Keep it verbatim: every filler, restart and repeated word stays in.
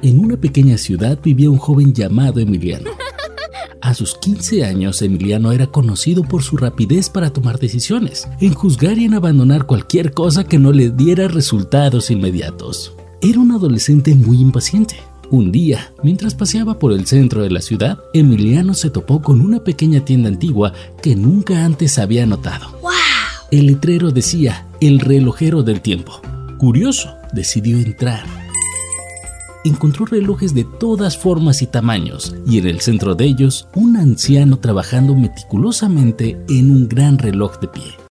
En una pequeña ciudad vivía un joven llamado Emiliano. A sus quince años, Emiliano era conocido por su rapidez para tomar decisiones, en juzgar y en abandonar cualquier cosa que no le diera resultados inmediatos. Era un adolescente muy impaciente. Un día, mientras paseaba por el centro de la ciudad, Emiliano se topó con una pequeña tienda antigua que nunca antes había notado. ¡Wow! El letrero decía, el relojero del tiempo. Curioso, decidió entrar. Encontró relojes de todas formas y tamaños, y en el centro de ellos, un anciano trabajando meticulosamente en un gran reloj de pie.